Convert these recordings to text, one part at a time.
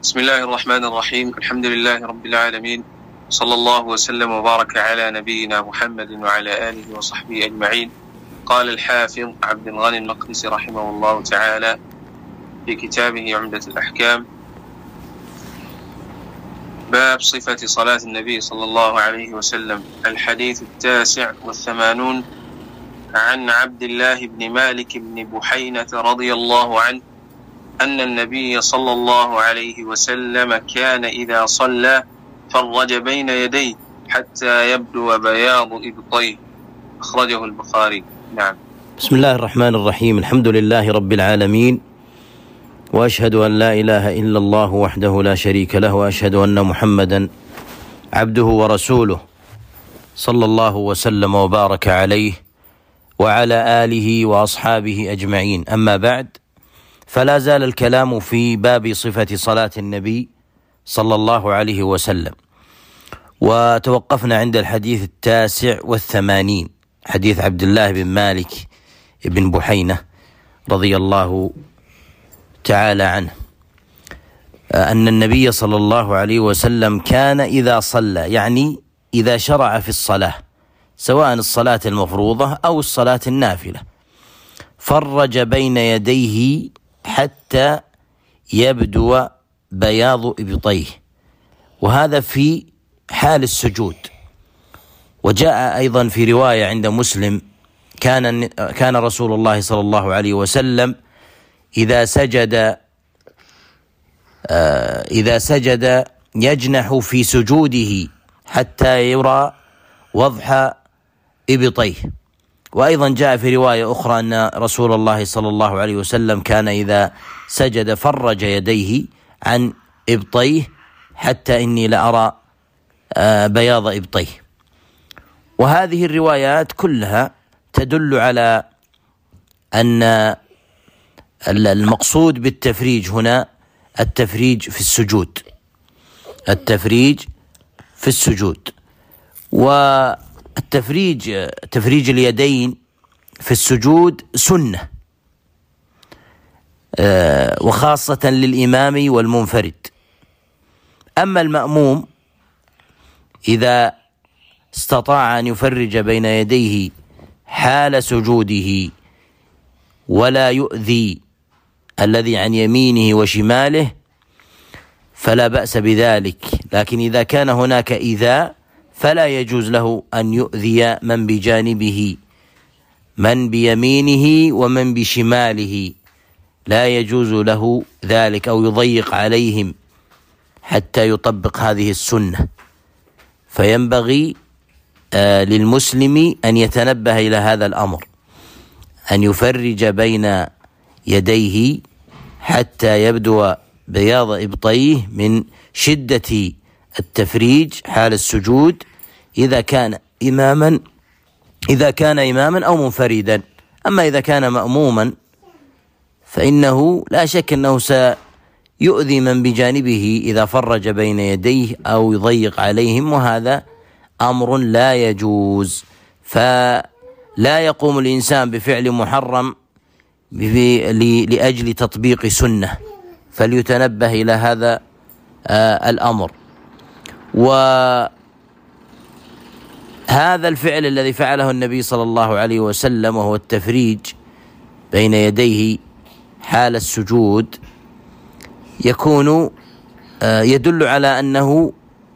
بسم الله الرحمن الرحيم. الحمد لله رب العالمين، صلى الله وسلم وبارك على نبينا محمد وعلى آله وصحبه أجمعين. قال الحافظ عبد الغني المقدسي رحمه الله تعالى في كتابه عمدة الأحكام: باب صفة صلاة النبي صلى الله عليه وسلم. الحديث 89 عن عبد الله بن مالك بن بحينة رضي الله عنه أن النبي صلى الله عليه وسلم كان إذا صلى فرج بين يديه حتى يبدو بياض إبطيه. أخرجه البخاري. نعم. بسم الله الرحمن الرحيم. الحمد لله رب العالمين، وأشهد أن لا إله إلا الله وحده لا شريك له، وأشهد أن محمدا عبده ورسوله، صلى الله وسلم وبارك عليه وعلى آله وأصحابه أجمعين. أما بعد، فلا زال الكلام في باب صفة صلاة النبي صلى الله عليه وسلم، وتوقفنا عند الحديث 89، حديث عبد الله بن مالك بن بحينة رضي الله تعالى عنه أن النبي صلى الله عليه وسلم كان إذا صلى، يعني إذا شرع في الصلاة، سواء الصلاة المفروضة أو الصلاة النافلة، فرج بين يديه حتى يبدو بياض إبطيه، وهذا في حال السجود. وجاء أيضا في رواية عند مسلم: كان رسول الله صلى الله عليه وسلم إذا سجد يجنح في سجوده حتى يرى وضح إبطيه. وأيضا جاء في رواية أخرى أن رسول الله صلى الله عليه وسلم كان إذا سجد فرج يديه عن إبطيه حتى إني لأرى بياض إبطيه. وهذه الروايات كلها تدل على أن المقصود بالتفريج هنا التفريج في السجود، التفريج في السجود. تفريج اليدين في السجود سنة، وخاصة للإمام والمنفرد. أما المأموم إذا استطاع أن يفرج بين يديه حال سجوده ولا يؤذي الذي عن يمينه وشماله فلا بأس بذلك، لكن إذا كان هناك إيذاء فلا يجوز له أن يؤذي من بجانبه، من بيمينه ومن بشماله، لا يجوز له ذلك، أو يضيق عليهم حتى يطبق هذه السنة. فينبغي للمسلم أن يتنبه إلى هذا الأمر، أن يفرج بين يديه حتى يبدو بياض إبطيه من شدة التفريج حال السجود، إذا كان إماما أو منفردا. أما إذا كان مأموما فإنه لا شك أنه سيؤذي من بجانبه إذا فرج بين يديه أو يضيق عليهم، وهذا أمر لا يجوز. فلا يقوم الإنسان بفعل محرم لأجل تطبيق سنة، فليتنبه إلى هذا الأمر. وهذا الفعل الذي فعله النبي صلى الله عليه وسلم، وهو التفريج بين يديه حال السجود، يكون يدل على أنه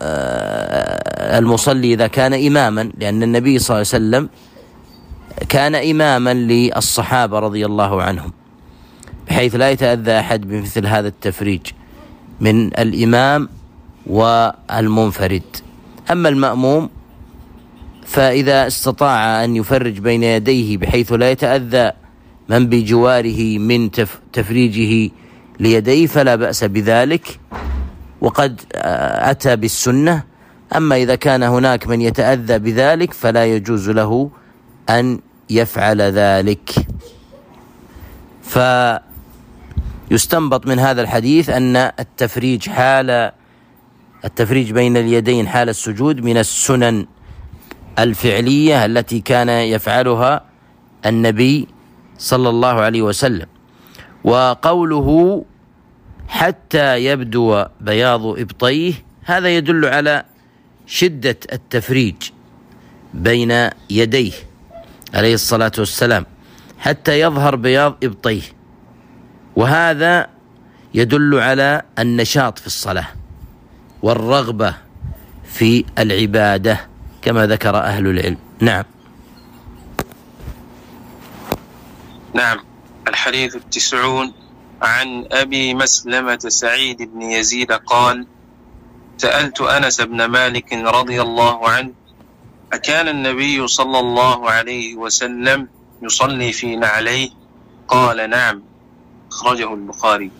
المصلي إذا كان إماما، لأن النبي صلى الله عليه وسلم كان إماما للصحابة رضي الله عنهم، بحيث لا يتأذى أحد بمثل هذا التفريج من الإمام والمنفرد. أما المأموم فإذا استطاع أن يفرج بين يديه بحيث لا يتأذى من بجواره من تفريجه ليديه فلا بأس بذلك، وقد أتى بالسنة. أما إذا كان هناك من يتأذى بذلك فلا يجوز له أن يفعل ذلك. فيستنبط من هذا الحديث أن التفريج بين اليدين حال السجود من السنن الفعلية التي كان يفعلها النبي صلى الله عليه وسلم. وقوله حتى يبدو بياض إبطيه، هذا يدل على شدة التفريج بين يديه عليه الصلاة والسلام حتى يظهر بياض إبطيه، وهذا يدل على النشاط في الصلاة والرغبة في العبادة كما ذكر أهل العلم. نعم. الحديث 90 عن أبي مسلمة سعيد بن يزيد قال: سألت أنس بن مالك رضي الله عنه: أكان النبي صلى الله عليه وسلم يصلي في نعليه؟ قال: نعم. أخرجه البخاري.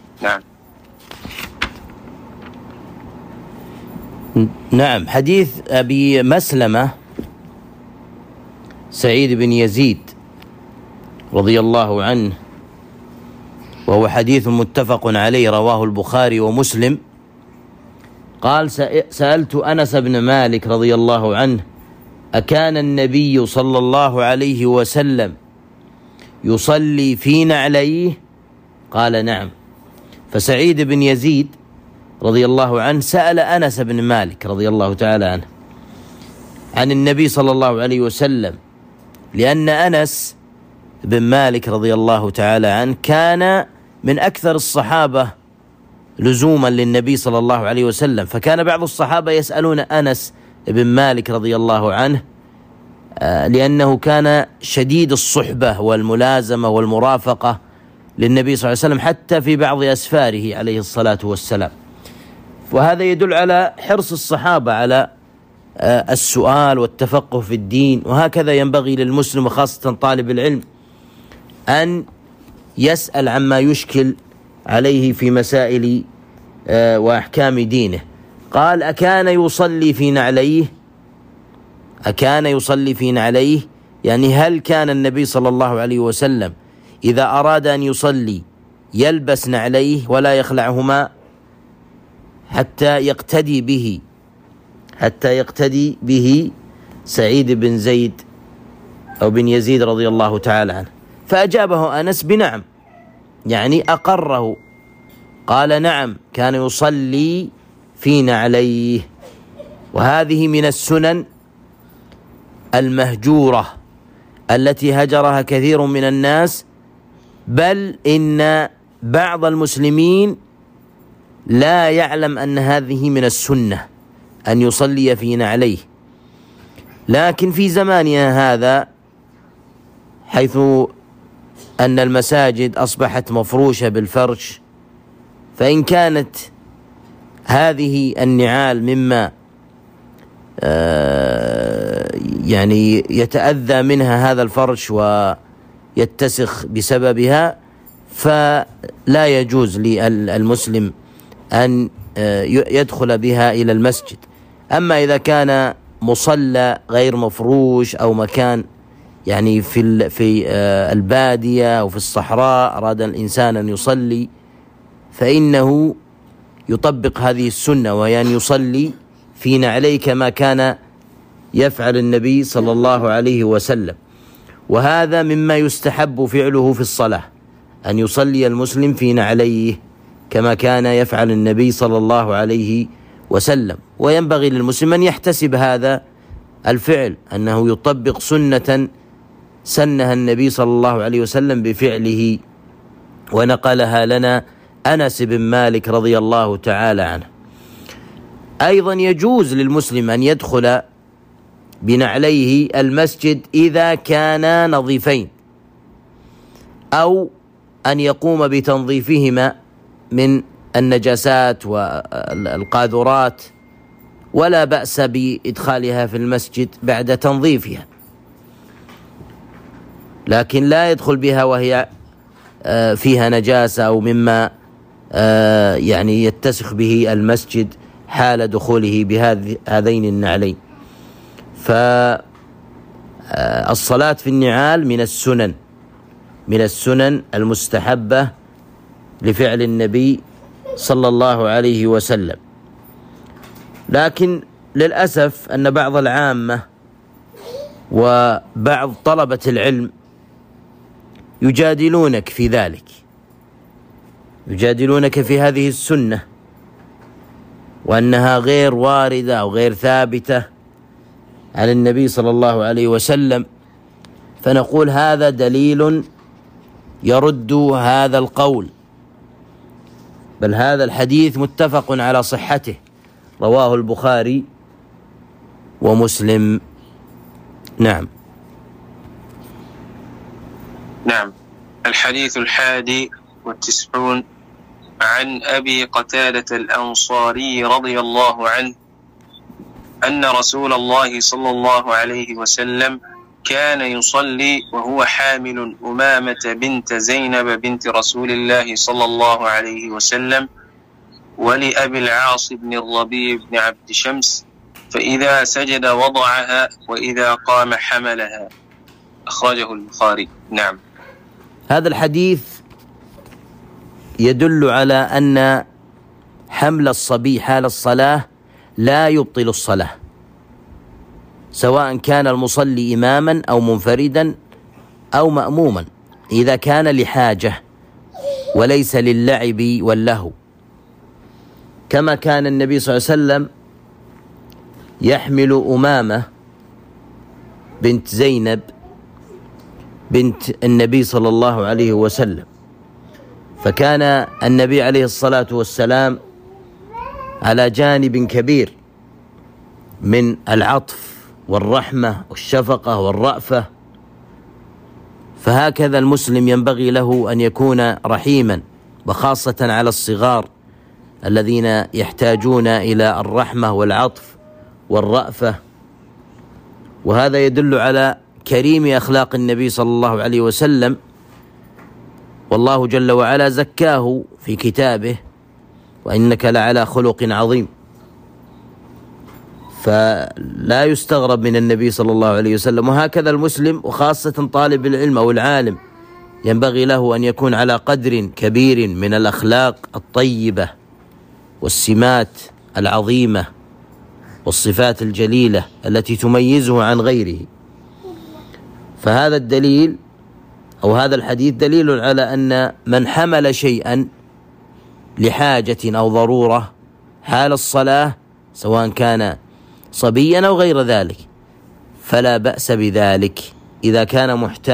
نعم. حديث أبي مسلمة سعيد بن يزيد رضي الله عنه، وهو حديث متفق عليه رواه البخاري ومسلم. قال: سألت أنس بن مالك رضي الله عنه: أكان النبي صلى الله عليه وسلم يصلي في نعليه؟ قال: نعم. فسعيد بن يزيد رضي الله عنه سأل أنس بن مالك رضي الله تعالى عنه عن النبي صلى الله عليه وسلم، لأن أنس بن مالك رضي الله تعالى عنه كان من أكثر الصحابة لزوما للنبي صلى الله عليه وسلم، فكان بعض الصحابة يسألون أنس بن مالك رضي الله عنه لأنه كان شديد الصحبة والملازمة والمرافقة للنبي صلى الله عليه وسلم حتى في بعض أسفاره عليه الصلاة والسلام. وهذا يدل على حرص الصحابة على السؤال والتفقه في الدين، وهكذا ينبغي للمسلم وخاصة طالب العلم أن يسأل عما يشكل عليه في مسائل وأحكام دينه. قال: أكان يصلي في نعليه؟ أكان يصلي في نعليه يعني هل كان النبي صلى الله عليه وسلم إذا أراد أن يصلي يلبس نعليه ولا يخلعهما حتى يقتدي به سعيد بن زيد أو بن يزيد رضي الله تعالى عنه؟ فأجابه أنس بنعم، يعني أقره، قال: نعم، كان يصلي في نعليه. وهذه من السنن المهجورة التي هجرها كثير من الناس، بل إن بعض المسلمين لا يعلم أن هذه من السنة أن يصلي في نعليه. لكن في زماننا هذا حيث أن المساجد أصبحت مفروشة بالفرش، فإن كانت هذه النعال مما يعني يتأذى منها هذا الفرش ويتسخ بسببها، فلا يجوز للمسلم أن يدخل بها إلى المسجد. أما إذا كان مصلى غير مفروش أو مكان يعني في البادية أو في الصحراء أراد الإنسان أن يصلي، فإنه يطبق هذه السنة، وهي أن يصلي في نعليه كما كان يفعل النبي صلى الله عليه وسلم. وهذا مما يستحب فعله في الصلاة، أن يصلي المسلم في نعليه كما كان يفعل النبي صلى الله عليه وسلم. وينبغي للمسلم أن يحتسب هذا الفعل، أنه يطبق سنة سنها النبي صلى الله عليه وسلم بفعله، ونقلها لنا أنس بن مالك رضي الله تعالى عنه. أيضا يجوز للمسلم أن يدخل بنعليه المسجد إذا كانا نظيفين، أو أن يقوم بتنظيفهما من النجاسات والقاذورات، ولا بأس بإدخالها في المسجد بعد تنظيفها، لكن لا يدخل بها وهي فيها نجاسة أو مما يعني يتسخ به المسجد حال دخوله بهذين النعلين. فالصلاة في النعال من السنن المستحبة لفعل النبي صلى الله عليه وسلم. لكن للأسف أن بعض العامة وبعض طلبة العلم يجادلونك في ذلك، يجادلونك في هذه السنة وأنها غير واردة أو غير ثابتة عن النبي صلى الله عليه وسلم، فنقول هذا دليل يرد هذا القول، بل هذا الحديث متفق على صحته، رواه البخاري ومسلم. نعم. الحديث 91 عن أبي قتادة الأنصاري رضي الله عنه أن رسول الله صلى الله عليه وسلم كان يصلي وهو حامل أمامة بنت زينب بنت رسول الله صلى الله عليه وسلم ولأبي العاص بن الربيع بن عبد شمس، فإذا سجد وضعها وإذا قام حملها. أخرجه البخاري. نعم. هذا الحديث يدل على أن حمل الصبي حال الصلاة لا يبطل الصلاة، سواء كان المصلي إماما أو منفردا أو مأموما، إذا كان لحاجة وليس للعب واللهو، كما كان النبي صلى الله عليه وسلم يحمل أمامة بنت زينب بنت النبي صلى الله عليه وسلم، فكان النبي عليه الصلاة والسلام على جانب كبير من العطف والرحمة والشفقة والرأفة، فهكذا المسلم ينبغي له أن يكون رحيما، وخاصة على الصغار الذين يحتاجون إلى الرحمة والعطف والرأفة. وهذا يدل على كريم أخلاق النبي صلى الله عليه وسلم، والله جل وعلا زكاه في كتابه: وإنك لعلى خلق عظيم. فلا يستغرب من النبي صلى الله عليه وسلم. وهكذا المسلم وخاصة طالب العلم أو العالم ينبغي له أن يكون على قدر كبير من الأخلاق الطيبة والسمات العظيمة والصفات الجليلة التي تميزه عن غيره. فهذا الدليل أو هذا الحديث دليل على أن من حمل شيئا لحاجة أو ضرورة حال الصلاة، سواء كان صبيا أو غير ذلك، فلا بأس بذلك إذا كان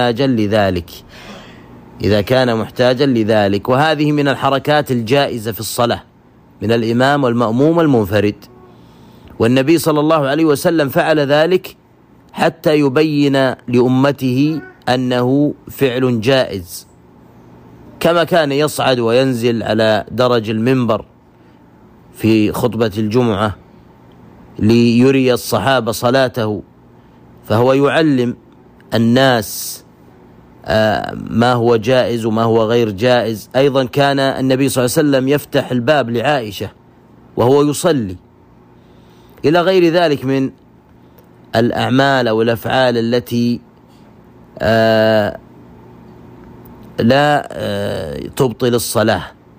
محتاجا لذلك. وهذه من الحركات الجائزة في الصلاة من الإمام والمأموم والمنفرد، والنبي صلى الله عليه وسلم فعل ذلك حتى يبين لأمته أنه فعل جائز، كما كان يصعد وينزل على درج المنبر في خطبة الجمعة ليري الصحابة صلاته، فهو يعلم الناس ما هو جائز وما هو غير جائز. أيضا كان النبي صلى الله عليه وسلم يفتح الباب لعائشة وهو يصلي، إلى غير ذلك من الأعمال أو الأفعال التي لا تبطل الصلاة.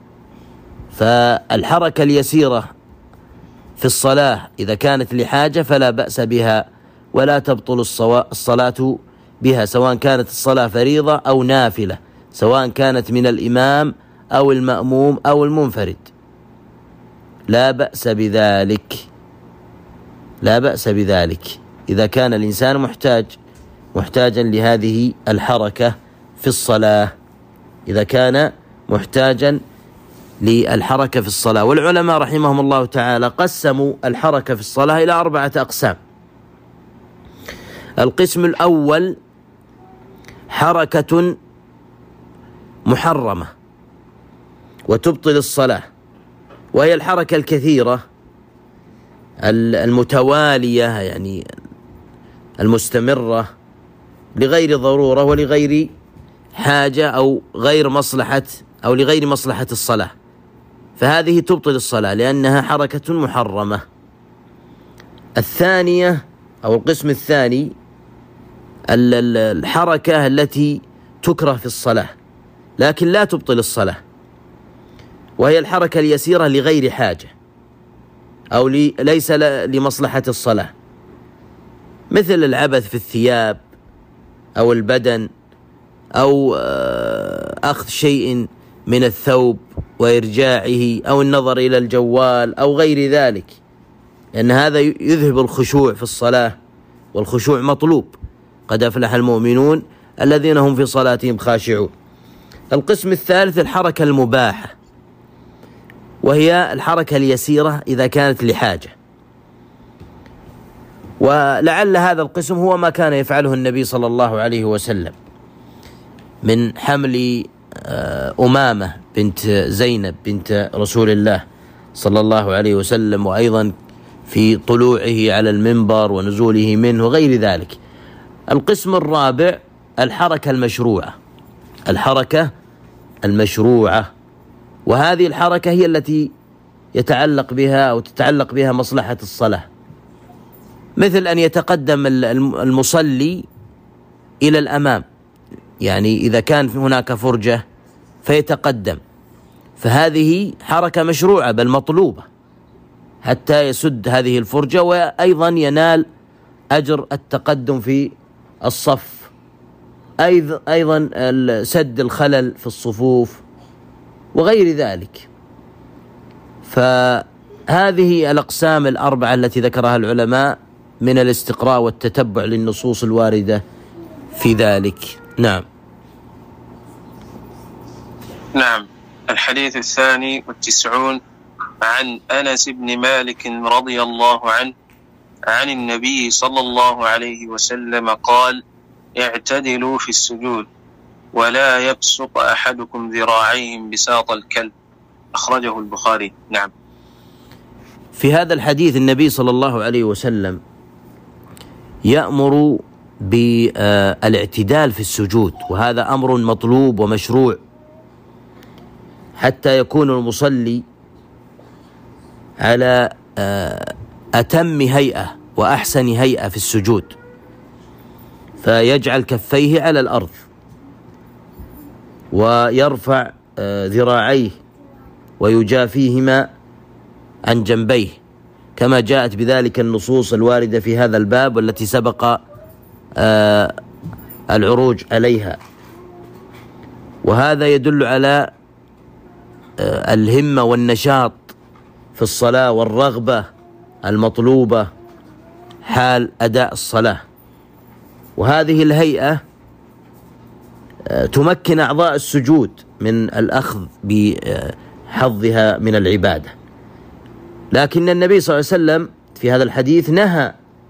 فالحركة اليسيرة في الصلاة إذا كانت لحاجة فلا بأس بها ولا تبطل الصلاة بها، سواء كانت الصلاة فريضة أو نافلة، سواء كانت من الإمام أو المأموم أو المنفرد، لا بأس بذلك إذا كان الإنسان محتاجا لهذه الحركة في الصلاة، إذا كان محتاجا للحركة في الصلاة. والعلماء رحمهم الله تعالى قسموا الحركة في الصلاة إلى 4 أقسام. القسم الأول حركة محرمة وتبطل الصلاة، وهي الحركة الكثيرة المتوالية، يعني المستمرة لغير ضرورة ولغير حاجة أو لغير مصلحة الصلاة، فهذه تبطل الصلاة لأنها حركة محرمة. الثانية أو القسم الثاني الحركة التي تكره في الصلاة لكن لا تبطل الصلاة، وهي الحركة اليسيرة لغير حاجة أو ليس لمصلحة الصلاة، مثل العبث في الثياب أو البدن أو أخذ شيء من الثوب وإرجاعه أو النظر إلى الجوال أو غير ذلك، لأن هذا يذهب الخشوع في الصلاة، والخشوع مطلوب. قد أفلح المؤمنون الذين هم في صلاتهم خاشعون. القسم الثالث الحركة المباحة، وهي الحركة اليسيرة إذا كانت لحاجة، ولعل هذا القسم هو ما كان يفعله النبي صلى الله عليه وسلم من حمل أمامة بنت زينب بنت رسول الله صلى الله عليه وسلم، وأيضا في طلوعه على المنبر ونزوله منه وغير ذلك. القسم الرابع الحركة المشروعة، الحركة المشروعة، وهذه الحركة هي التي يتعلق بها أو تتعلق بها مصلحة الصلاة، مثل أن يتقدم المصلي إلى الأمام، يعني إذا كان هناك فرجة فيتقدم، فهذه حركة مشروعة بل مطلوبة حتى يسد هذه الفرجة، وأيضا ينال أجر التقدم في الصف، أيضا سد الخلل في الصفوف وغير ذلك. فهذه الأقسام الأربعة التي ذكرها العلماء من الاستقراء والتتبع للنصوص الواردة في ذلك. نعم. الحديث 92 عن أنس بن مالك رضي الله عنه عن النبي صلى الله عليه وسلم قال: اعتدلوا في السجود ولا يبسط أحدكم ذراعيه بساط الكلب، أخرجه البخاري. نعم. في هذا الحديث النبي صلى الله عليه وسلم يأمر بالاعتدال في السجود، وهذا أمر مطلوب ومشروع حتى يكون المصلي على أتم هيئة وأحسن هيئة في السجود، فيجعل كفيه على الأرض ويرفع ذراعيه ويجافيهما عن جنبيه، كما جاءت بذلك النصوص الواردة في هذا الباب والتي سبق العروج عليها. وهذا يدل على الهمة والنشاط في الصلاة والرغبة المطلوبة حال أداء الصلاة. وهذه الهيئة تمكن أعضاء السجود من الأخذ بحظها من العبادة، لكن النبي صلى الله عليه وسلم في هذا الحديث نهى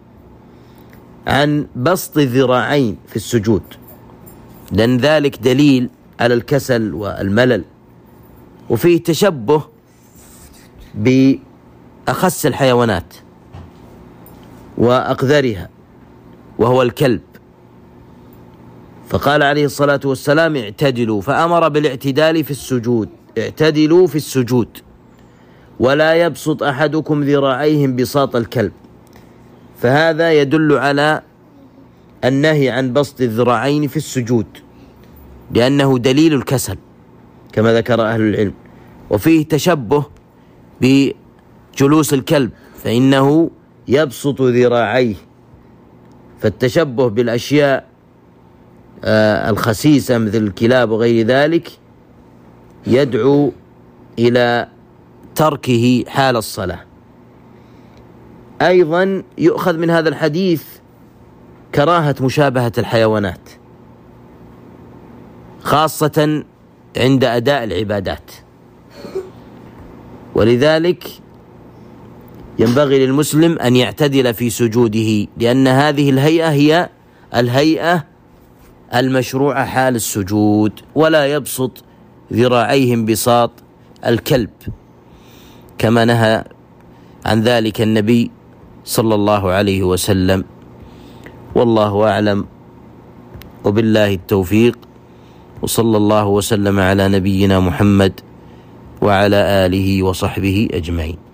عن بسط الذراعين في السجود، لأن ذلك دليل على الكسل والملل، وفيه تشبه بأخس الحيوانات وأقذرها وهو الكلب، فقال عليه الصلاة والسلام: اعتدلوا، فأمر بالاعتدال في السجود، اعتدلوا في السجود ولا يبسط أحدكم ذراعيه بساط الكلب. فهذا يدل على النهي عن بسط الذراعين في السجود، لأنه دليل الكسل كما ذكر أهل العلم. وفيه تشبه بجلوس الكلب، فإنه يبسط ذراعيه، فالتشبه بالأشياء الخسيسة مثل الكلاب وغير ذلك يدعو إلى تركه حال الصلاة. أيضا يؤخذ من هذا الحديث كراهة مشابهة الحيوانات، خاصة عند أداء العبادات، ولذلك ينبغي للمسلم أن يعتدل في سجوده، لأن هذه الهيئة هي الهيئة المشروعة حال السجود، ولا يبسط ذراعيه بساط الكلب كما نهى عن ذلك النبي صلى الله عليه وسلم. والله أعلم، وبالله التوفيق، وصلى الله وسلم على نبينا محمد وعلى آله وصحبه أجمعين.